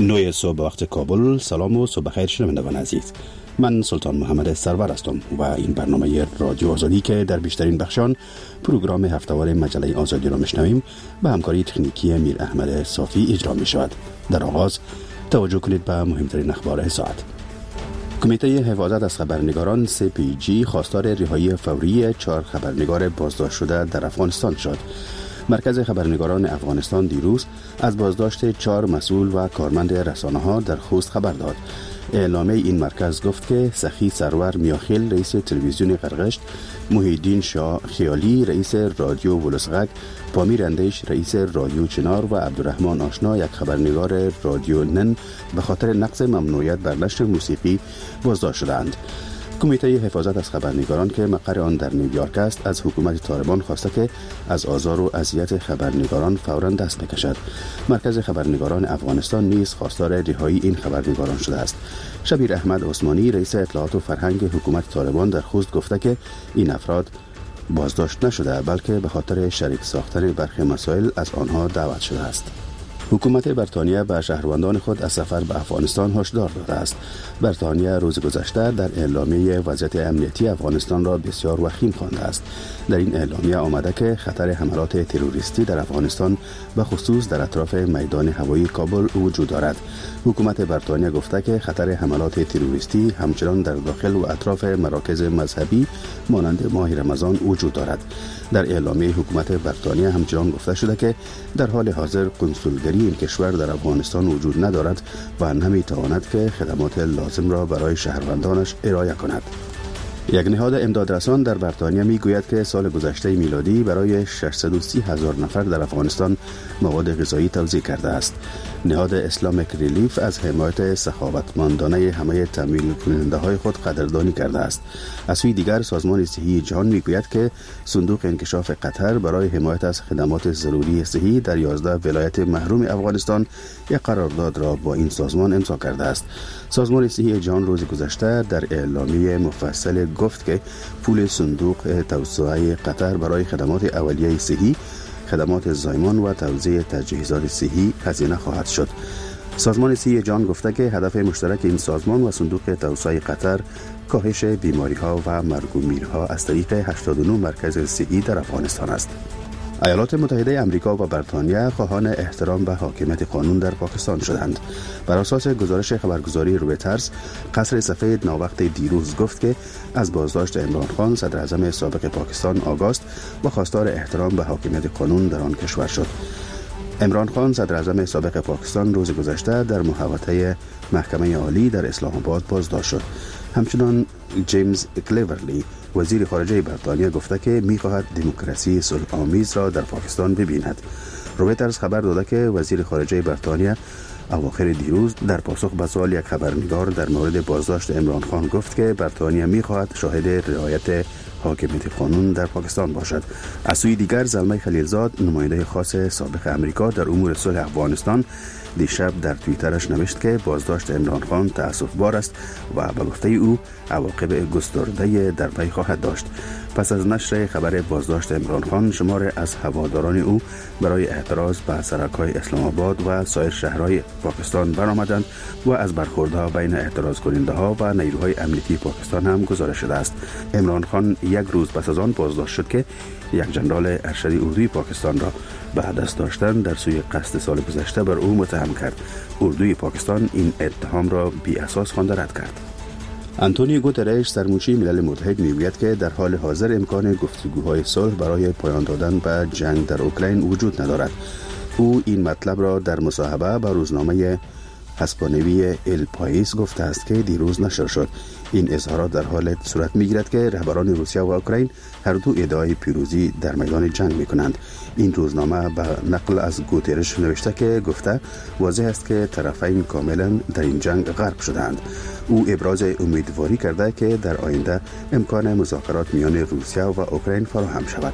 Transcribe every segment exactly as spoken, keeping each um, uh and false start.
نوی صبح وقت کابل. سلام و صبح خیر شنوندگان عزیز. من سلطان محمد سرور هستم و این برنامه رادیو آزادی که در بیشترین بخشان پروگرام هفته‌وار مجله آزادی را میشنویم به همکاری تکنیکی میر احمد صافی اجرا می شود. در آغاز توجه کنید به مهمترین اخبار ساعت. کمیته حفاظت از خبرنگاران سی پی جی خواستار رهایی فوری چهار خبرنگار بازداشت شده در افغانستان شد. مرکز خبرنگاران افغانستان دیروز از بازداشت چهار مسئول و کارمند رسانه‌ها در خوست خبر داد. اعلامیه این مرکز گفت که سخی سرور میاخیل رئیس تلویزیون قرقشت، محیدین شاه خیالی رئیس رادیو ولسغک، پامیر اندیش رئیس رادیو چنار و عبدالرحمن آشنا یک خبرنگار رادیو نن به خاطر نقض ممنوعیت بر نشر موسیقی بازداشت شدند. کمیته حفاظت از خبرنگاران که مقر آن در نیویورک است از حکومت طالبان خواسته که از آزار و اذیت خبرنگاران فوراً دست بکشد. مرکز خبرنگاران افغانستان نیز خواستار رهایی این خبرنگاران شده است. شبیر احمد عثمانی رئیس اطلاعات و فرهنگ حکومت طالبان در خوست گفته که این افراد بازداشت نشده بلکه به خاطر شریک ساختن برخی مسائل از آنها دعوت شده است. حکومت بریتانیا به شهروندان خود از سفر به افغانستان هشدار داده است. بریتانیا روز گذشته در اعلامیه وضعیت امنیتی افغانستان را بسیار وخیم خوانده است. در این اعلامیه آمده که خطر حملات تروریستی در افغانستان به خصوص در اطراف میدان هوایی کابل وجود دارد. حکومت بریتانیا گفته که خطر حملات تروریستی همچنان در داخل و اطراف مراکز مذهبی مانند ماه رمضان وجود دارد. در اعلامیه حکومت بریتانیا همچنان گفته شده که در حال حاضر کنسولگری این کشور در افغانستان وجود ندارد و نمیتواند که خدمات لازم را برای شهروندانش ارائه کند. یک نهاد امدادرسان در بریتانیا میگوید که سال گذشته میلادی برای ششصد و سی هزار نفر در افغانستان مواد غذایی توزیع کرده است. نهاد اسلامیک ریلیف از حمایت سخاوتمندانه همه تامین کننده های خود قدردانی کرده است. از سوی دیگر سازمان صحی جهان میگوید که صندوق انکشاف قطر برای حمایت از خدمات ضروری صحی در یازده ولایت محروم افغانستان یک قرارداد را با این سازمان امضا کرده است. سازمان صحی جهان روز گذشته در اعلامیه مفصل گفت که پول صندوق توسعه قطر برای خدمات اولیه صحی، خدمات زایمان و توزیع تجهیزات صحی هزینه خواهد شد. سازمان صحی جهان گفته که هدف مشترک این سازمان و صندوق توسعه قطر کاهش بیماری ها و مرگ و میرها از طریق هشتاد و نه مرکز صحی در افغانستان است. ایالات متحده آمریکا و بریتانیا خواهان احترام به حاکمیت قانون در پاکستان شدند. بر اساس گزارش خبرگزاری رویترز، قصر سفید ناوقت دیروز گفت که از بازداشت عمران خان صدر اعظم سابق پاکستان آگاست و خواستار احترام به حاکمیت قانون در آن کشور شد. عمران خان صدر اعظم سابق پاکستان روز گذشته در محوطه محکمه عالی در اسلام آباد بازداشت شد. همچنان جیمز کلیورلی وزیر خارجه بریتانیا گفته که می‌خواهد دموکراسی صلح آمیز را در پاکستان ببیند. رویترز خبر داده که وزیر خارجه بریتانیا اواخر دیروز در پاسخ به سوال یک خبرنگار در مورد بازداشت عمران خان گفت که بریتانیا می‌خواهد شاهد رعایت حاکمیت قانون در پاکستان باشد. از سوی دیگر زلمه خلیلزاد نماینده خاص سابق امریکا در امور صلح افغانستان دیشب در توییترش نوشت که بازداشت عمران خان تأسف‌بار است و به گفته او عواقب گسترده در پی خواهد داشت. پس از نشر خبر بازداشت عمران خان، شمار از هواداران او برای اعتراض به سرک‌های اسلام آباد و سایر شهرهای پاکستان برآمدند و از برخوردها بین اعتراض کننده‌ها و نیروهای امنیتی پاکستان هم گزارش شده است. عمران خان یک روز پس از آن بازداشت شد که یک جنرال ارشد اردوی پاکستان را به دست داشتن در سوی قصد سال گذشته بر او متهم کرد. اردوی پاکستان این اتهام را بی اساس خوانده رد کرد. آنتونیو گوترش سرمنشی ملل متحد میگوید که در حال حاضر امکان گفتگوهای صلح برای پایان دادن به جنگ در اوکراین وجود ندارد. او این مطلب را در مصاحبه با روزنامه اسپانیایی ال پایس گفته است که دیروز نشر شد. این اظهارات در حال صورت میگیرد که رهبران روسیه و اوکراین هر دو ادعای پیروزی در میدان جنگ میکنند. این روزنامه به نقل از گوترش نوشته که گفته واضح است که طرفین کاملا در این جنگ غرق شدند. او ابراز امیدواری کرده که در آینده امکان مذاکرات میان روسیه و اوکراین فراهم شود.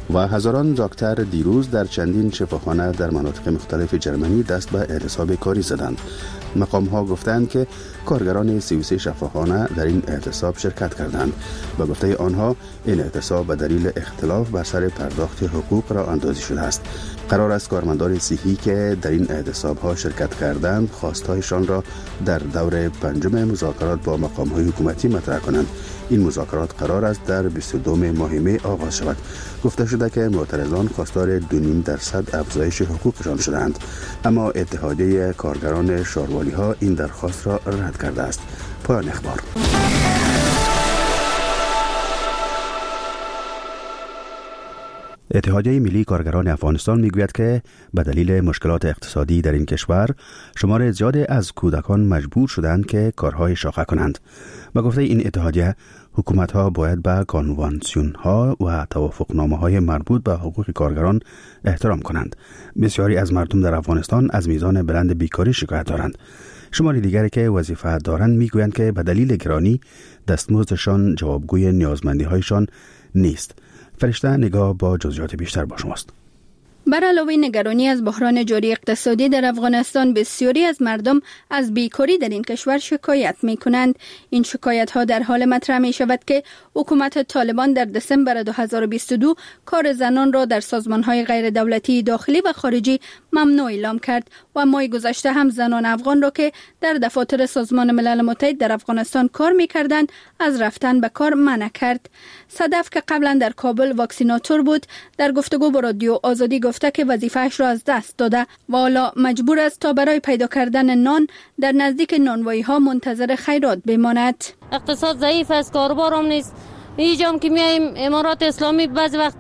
و هزاران دکتر دیروز در چندین شفاخانه در مناطق مختلف جرمنی دست به اعتصاب کاری زدند. مقام ها گفتند که کارگران سی و سه شفاخانه در این اعتصاب شرکت کردند و گفته آنها این اعتصاب به دلیل اختلاف بر سر پرداخت حقوق را اندازی شده است. قرار است کارمندان صحی که در این اعتصاب ها شرکت کردند خواستهایشان را در دور پنجم مذاکرات با مقام های حکومتی مطرح کنند. این مذاکرات قرار است در بیست و دوم ماه می آغاز شود. گفته شده که معترضان خواستار دو و نیم درصد افزایش حقوقشان شدند، اما اتحادیه کارگران شاروالی ها این درخواست را رد کرده است. پایان اخبار. اتحادیه ملی کارگران افغانستان میگوید که به دلیل مشکلات اقتصادی در این کشور شمار زیادی از کودکان مجبور شدند که کارهای شاخه کنند. به گفته این اتحادیه حکومت‌ها باید به کنوانسیون‌ها و توافقنامه‌های مربوط به حقوق کارگران احترام کنند. بسیاری از مردم در افغانستان از میزان بلند بیکاری شکایت دارند. شماری دیگری که وظیفه دارند میگویند که به دلیل گرانی دستمزدشان جوابگوی نیازمندی‌هایشان نیست. فرشته نگاه با جزئیات بیشتر با شماست. بر علاوه نگرانی از بحران جاری اقتصادی در افغانستان، بسیاری از مردم از بیکاری در این کشور شکایت می کنند. این شکایت ها در حال مطرح می شود که حکومت طالبان در دسامبر دو هزار و بیست و دو کار زنان را در سازمان های غیر دولتی داخلی و خارجی ممنوع اعلام کرد و ماه گذشته هم زنان افغان را که در دفاتر سازمان ملل متحد در افغانستان کار می کردند از رفتن به کار منع کرد. صدف که قبلا در کابل واکسیناتور بود، در گفتگو با رادیو آزادی گفته که وظیفه‌اش را از دست داده و حالا مجبور است تا برای پیدا کردن نان در نزدیک نانوایی ها منتظر خیرات بماند. اقتصاد ضعیف است، کاروبار هم نیست. اینجا که میایم امارات اسلامی بعضی وقت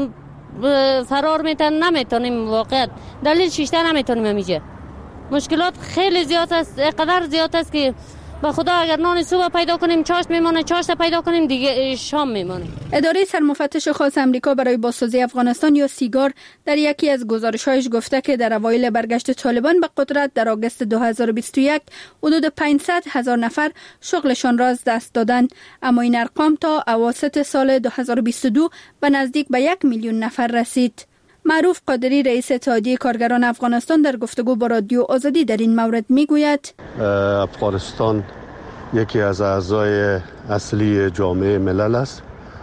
فرار میتن نمیتونیم، واقعا دلیل شیشته نمیتونیم. اینجا مشکلات خیلی زیاد است، قدر زیاد است که با خدا اگر نان صبح پیدا کنیم چاشت میمونه، چاشت پیدا کنیم دیگه شام میمونه. اداره سرمفتش خاص امریکا برای بازسازی افغانستان یا سیگار در یکی از گزارش‌هایش گفته که در اوایل برگشت طالبان به قدرت در آگوست دو هزار و بیست و یک حدود پانصد هزار نفر شغلشان را از دست دادند، اما این ارقام تا اواسط سال دو هزار و بیست و دو به نزدیک به یک میلیون نفر رسید. معروف قادری رئیس اتحادیه کارگران افغانستان در گفتگو با رادیو آزادی در این مورد میگوید افغانستان یکی از اعضای اصلی جامعه ملل است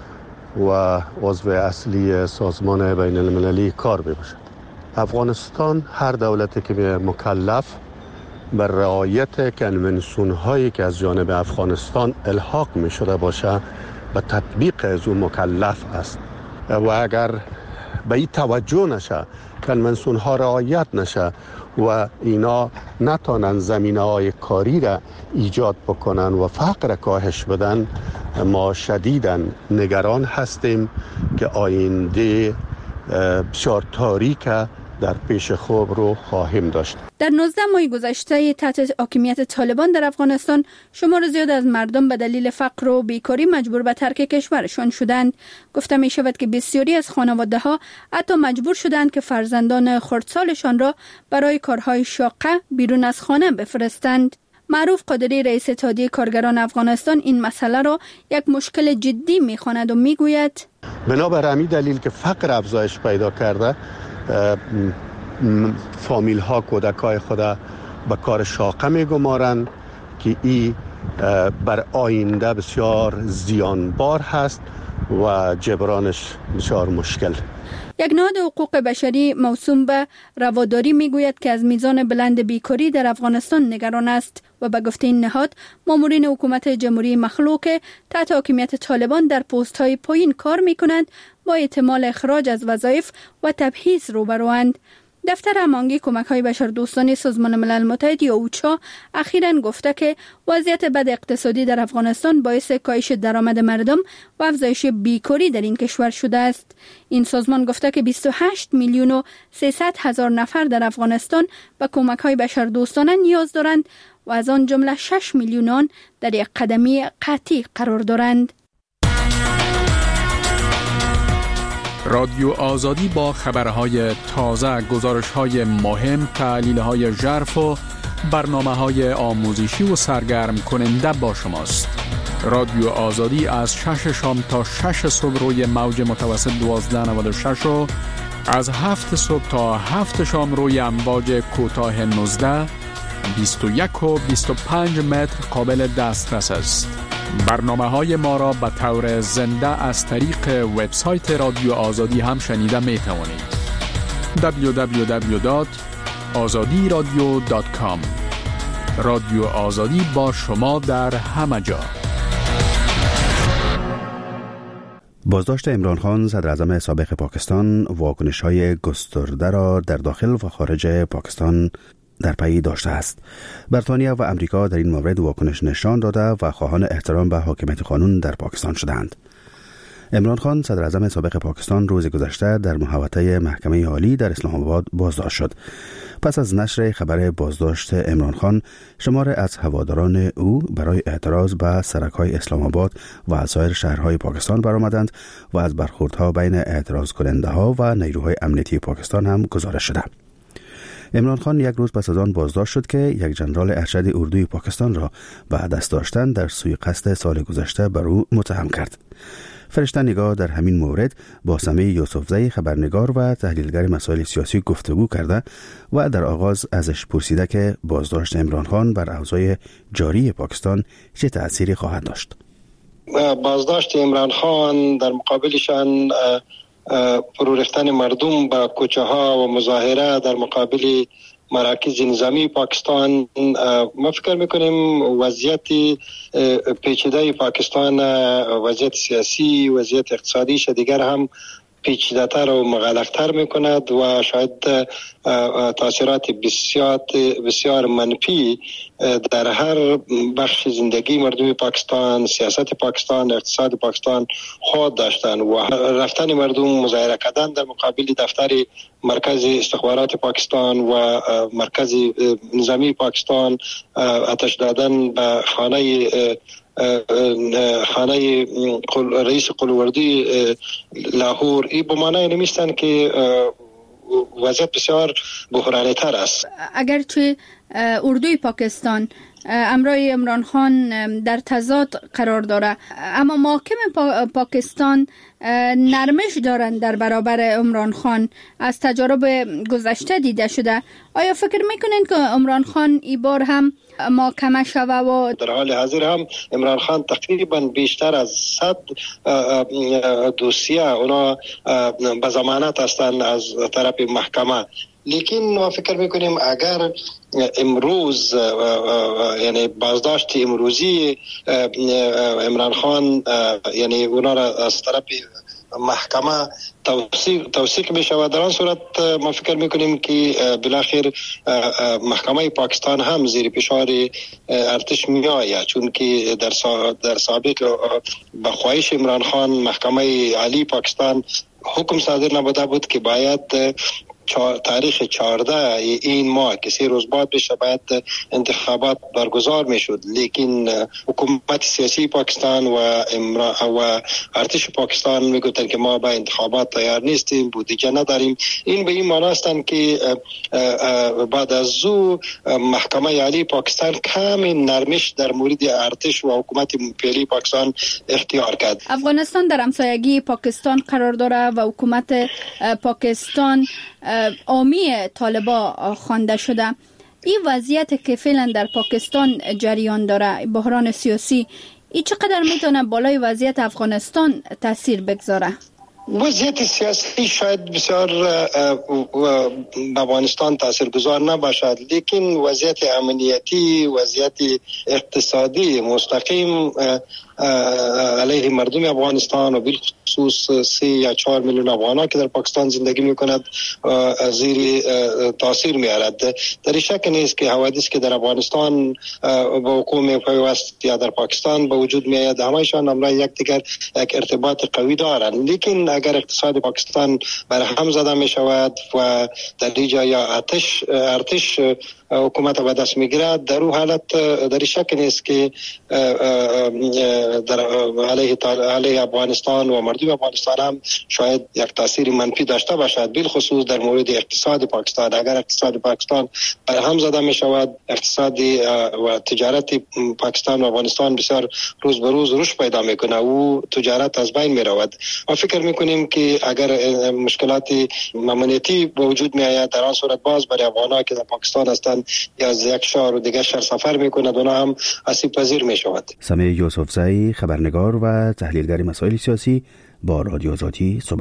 و عضو اصلی سازمان بین المللی کار میباشد. افغانستان هر دولتی که مکلف بر رعایت کنونسیون هایی که از جانب افغانستان الحاق می شده باشه به تطبیق از اون مکلف است و اگر به این توجه نشه، کنونسیون ها رعایت نشه و اینا نتانن زمینه های کاری را ایجاد بکنن و فقر کاهش بدن، ما شدیداً نگران هستیم که آینده بسیار تاریک در پیش خوب رو خواهیم داشت. در نوزده ماه گذشته تحت حاکمیت طالبان در افغانستان شمار زیاد از مردم به دلیل فقر و بیکاری مجبور به ترک کشورشان شدند. گفته می شود که بسیاری از خانواده ها حتی مجبور شدند که فرزندان خردسالشان را برای کارهای شاقه بیرون از خانه بفرستند. معروف قادری رئیس اتحادیه کارگران افغانستان این مسئله را یک مشکل جدی می خواند و می گوید بنابر همین دلیل که فقر افزایش پیدا کرده، فامیل ها کودک های خود به کار شاقه می گمارند که این بر آینده بسیار زیانبار هست و جبرانش بسیار مشکل. یک نهاد حقوق بشری موسوم به رواداری میگوید که از میزان بلند بیکاری در افغانستان نگران است و به گفته این نهاد مامورین حکومت جمهوری مخلوع تحت حاکمیت طالبان در پست های پایین کار میکنند با احتمال اخراج از وظایف و تبعیض روبروند. دفتر هماهنگی کمک‌های بشردوستانه سازمان ملل متحد یا اوچا اخیراً گفته که وضعیت بد اقتصادی در افغانستان باعث کاهش درآمد مردم و افزایش بیکاری در این کشور شده است. این سازمان گفته که بیست و هشت میلیون و سیصد هزار نفر در افغانستان به کمک‌های بشردوستانه نیاز دارند و از آن جمله شش میلیون آن در یک قدمی قطعی قرار دارند. رادیو آزادی با خبرهای تازه، گزارش‌های مهم، تحلیل‌های ژرف و برنامه‌های آموزشی و سرگرم کننده با شماست. رادیو آزادی از شش شام تا شش صبح روی موج متوسط دوازده نود و شش و از هفت صبح تا هفت شام روی امواج کوتاه نوزده، بیست و یک و بیست و پنج متر قابل دسترس است. برنامه های ما را به طور زنده از طریق وبسایت رادیو آزادی هم شنیده می توانید. دبلیو دبلیو دبلیو دات آزادی رادیو دات کام. رادیو آزادی با شما در همه جا. بازداشت عمران خان صدر اعظم سابق پاکستان واکنش‌های گسترده را در داخل و خارج پاکستان در پی داشته است. بریتانیا و امریکا در این مورد واکنش نشان داده و خواهان احترام به حاکمیت قانون در پاکستان شدند. عمران خان صدر اعظم سابق پاکستان روز گذشته در محوطه محکمه عالی در اسلام آباد بازداشت شد. پس از نشر خبر بازداشت عمران خان، شمار از هواداران او برای اعتراض به سرک‌های اسلام آباد و سایر شهرهای پاکستان برآمدند و از برخوردها بین اعتراض کننده ها و نیروهای امنیتی پاکستان هم گزارش شده. عمران خان یک روز پس از آن بازداشت شد که یک ژنرال ارشد اردوی پاکستان را به دست داشتن در سوی قصد سال گذشته بر او متهم کرد. فرشته نگاه در همین مورد با سمیع یوسفزی خبرنگار و تحلیلگر مسائل سیاسی گفتگو کرده و در آغاز ازش پرسیده که بازداشت عمران خان بر اوضاع جاری پاکستان چه تأثیری خواهد داشت. بازداشت عمران خان در مقابلشان فرو رفتن مردم به کوچه ها و مظاهره در مقابل مراکز نظامی پاکستان، ما فکر میکنیم وضعیت پیچیده پاکستان، وضعیت سیاسی، وضعیت اقتصادیش دیگر هم پیچیده‌تر و مغلق‌تر میکند و شاید تاثیرات بسیار بسیار منفی در هر بخش زندگی مردم پاکستان، سیاست پاکستان، اقتصاد پاکستان خود داشتن و رفتن مردم مظاهره کردن در مقابل دفتر مرکز استخبارات پاکستان و مرکز نظامی پاکستان، آتش دادن به خانه خانه رئیس قلووردی لاهور، این به معنای نمیستن که وضعیت بسیار بحرانی تر است. اگرچه اردوی پاکستان امرای عمران خان در تضاد قرار داره، اما محاکم پا پاکستان نرمش دارند در برابر عمران خان، از تجارب گذشته دیده شده. آیا فکر میکنین که عمران خان این بار هم محاکمه شوه؟ و در حال حاضر هم عمران خان تقریبا بیشتر از صد دوسیه اونا به ضمانت هستند از طرف محکمه، لیکن ما فکر میکنیم اگر امروز یعنی بازداشت امروزی عمران خان یعنی اونا را از طرف محکمه توثیق توثیق بشه، در آن صورت ما فکر میکنیم که بالاخره محکمه پاکستان هم زیر فشار ارتش می آید، چون که در در سابق به خواهش عمران خان محکمه عالی پاکستان حکم صادر نبوده بود که باید تاریخ چهارده این ماه که سه روز بعد بشه باید انتخابات برگزار میشد، لیکن حکومت سیاسی پاکستان و و ارتش پاکستان میگفتن که ما با انتخابات تیار نیستیم، بودجه نداریم. این به این معنی است که بعد از او محکمه عالی پاکستان کمی نرمش در مورد ارتش و حکومت فعلی پاکستان اختیار کرد. افغانستان در همسایگی پاکستان قرار داره و حکومت پاکستان عامی طالبا خوانده شده. این وضعیت که فعلا در پاکستان جریان داره، بحران سیاسی، این چقدر میتونه بالای وضعیت افغانستان تاثیر بگذاره؟ وضعیت سیاسی شاید بسیار به افغانستان تاثیرگذار نباشد، لیکن وضعیت امنیتی، وضعیت اقتصادی مستقیم علیه مردم افغانستان و بالخصوص سه یا چهار میلیون افغانان که در پاکستان زندگی میکند زیر تاثیر میارد. در شک نیست که حوادث که در افغانستان با حکومت پیوست یا در پاکستان به وجود میآید همایشان همراه یکدیگر یک ارتباط قوی دارند، لیکن اگر اقتصاد پاکستان بر هم زده می شود و در اینجا یا ارتش ارتش حکومت به دست میگیره، در اون حالت در شک نیست که در علیه علیه افغانستان و مردم افغانستان هم شاید یک تاثیر منفی داشته باشد، بالخصوص در مورد اقتصاد پاکستان. اگر اقتصاد پاکستان برهم زده می شود، اقتصاد و تجارت پاکستان و افغانستان بسیار روز به روز رشد پیدا میکنه و تجارت از بین می رود. ما فکر میکنیم که اگر مشکلات امنیتی به وجود می آید، در آن صورت باز برای افغانان که در پاکستان هستند یا از یک شهر و دیگر شهر سفر میکنند اونا هم آسیب پذیر می شود. سمیع یوسفزئی، خبرنگار و تحلیلگر مسائل سیاسی با رادیو آزادی.